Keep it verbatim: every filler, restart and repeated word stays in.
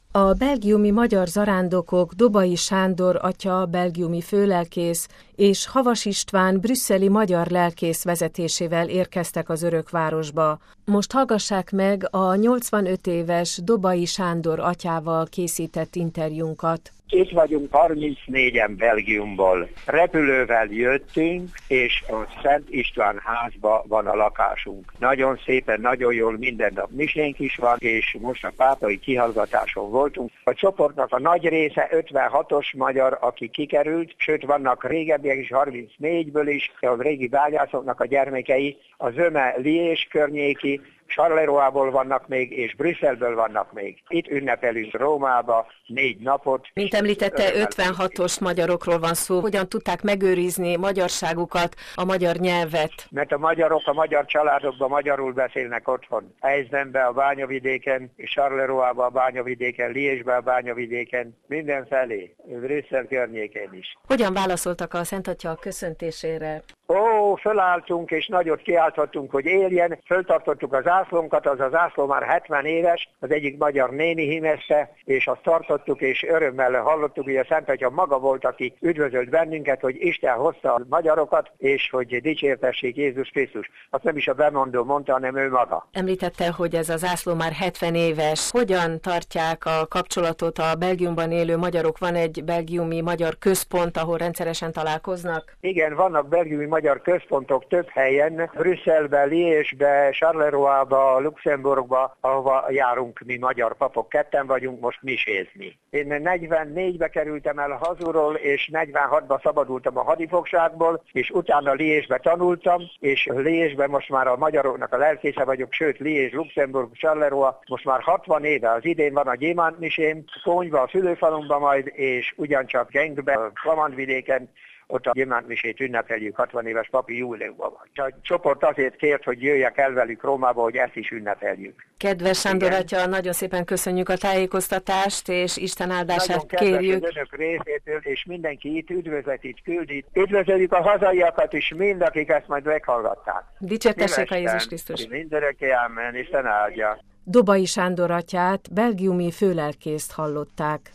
A belgiumi magyar zarándokok Dobai Sándor atya belgiumi főlelkész és Havas István brüsszeli magyar lelkész vezetésével érkeztek az Örökvárosba. Most hallgassák meg a nyolcvanöt éves Dobai Sándor atyával készített interjúnkat. Itt vagyunk harmincnégyen Belgiumból. Repülővel jöttünk, és a Szent István házba van a lakásunk. Nagyon szépen, nagyon jól minden nap misénk is van, és most a pápai kihallgatáson voltunk. A csoportnak a nagy része ötvenhatos magyar, aki kikerült, sőt vannak régebbiek is, harmincnégyből is, a régi bányászoknak a gyermekei, a Zöme Liés környéki, Charleroi-ból vannak még, és Brüsszelből vannak még. Itt ünnepelünk Rómába négy napot. Mint említette, ötvenhatos magyarokról van szó. Hogyan tudták megőrizni magyarságukat, a magyar nyelvet? Mert a magyarok a magyar családokban magyarul beszélnek otthon. Eisenben, a bányavidéken, Charleroi-ban, a bányavidéken, Liésben, a bányavidéken, mindenfelé, Brüsszel környékén is. Hogyan válaszoltak a Szent Atya köszöntésére? Ó, fölálltunk és nagyot kiáltottunk, hogy éljen, föltartottuk az zászlónkat, az a zászló már hetven éves, az egyik magyar néni hímezte, és azt tartottuk, és örömmel hallottuk, hogy a Szent Atya maga volt, aki üdvözölt bennünket, hogy Isten hozta a magyarokat, és hogy dicsértessék Jézus Krisztus. Azt nem is a bemondó mondta, hanem ő maga. Említette, hogy ez a zászló már hetven éves. Hogyan tartják a kapcsolatot a Belgiumban élő magyarok? Van egy belgiumi magyar központ, ahol rendszeresen találkoznak? Igen, vannak belgiumi magyar központok több helyen, Brüsszelbe, Liésbe, Charleroi-ba, Luxemburgba, ahova járunk mi magyar papok, ketten vagyunk most misézni. Én negyvennégybe kerültem el hazulról, és negyvenhatba szabadultam a hadifogságból, és utána Liésbe tanultam, és Liésbe most már a magyaroknak a lelkésze vagyok, sőt Liés, Luxemburg, Charleroi, most már hatvan éve, az idén van a gyémántmisém, Kónyba, a szülőfalumba majd, és ugyancsak Genkbe, a Flamandvidéken, ott a gyémántmisét ünnepeljük, hatvan éves papi jubileumban van. A csoport azért kért, hogy jöjjek el velük Rómába, hogy ezt is ünnepeljük. Kedves Sándor atya, nagyon szépen köszönjük a tájékoztatást, és Isten áldását kérjük. Nagyon önök részétől, és mindenki itt üdvözletét küldi. Üdvözöljük a hazaiakat is, mind, akik ezt majd meghallgatták. Dicsértessék a Jézus Krisztus. Mindörökké, amen, Isten áldja. Dobai Sándor atyát, belgiumi főlelkészt hallották.